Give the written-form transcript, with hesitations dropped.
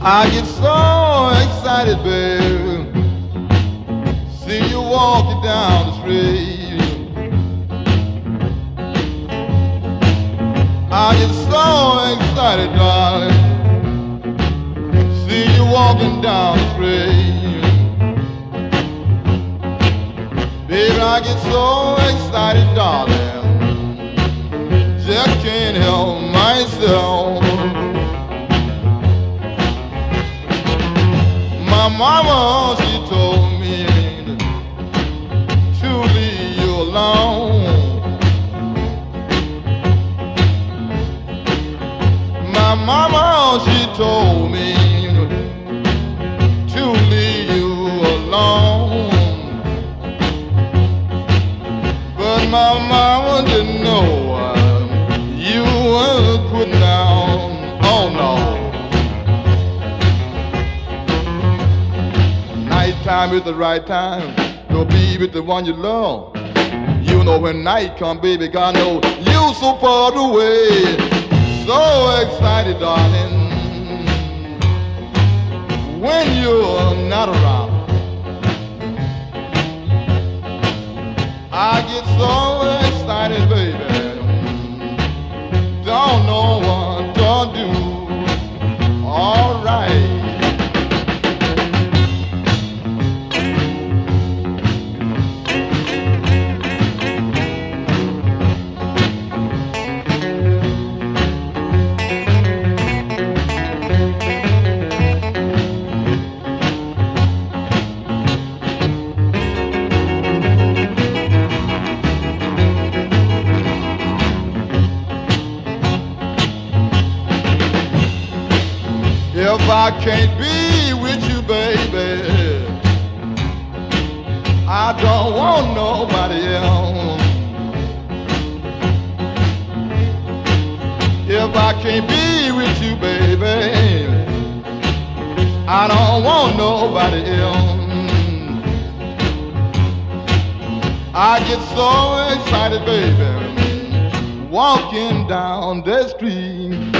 I get so excited, baby. See you walking down the street. I get so excited, darling. See you walking down the street. Baby, I get so excited, darling. Just can't help myself. My mama, she told me to leave you alone. My mama, she told me to leave you alone. But my mama didn't know you were putting down. Oh no. Time is the right time to be with the one you love. You know when night come, baby, God know you so far away. So excited, darling, when you're not around. I get so excited, baby, don't know what to do. All right. If I can't be with you, baby, I don't want nobody else. If I can't be with you, baby, I don't want nobody else. I get so excited, baby, walking down the street.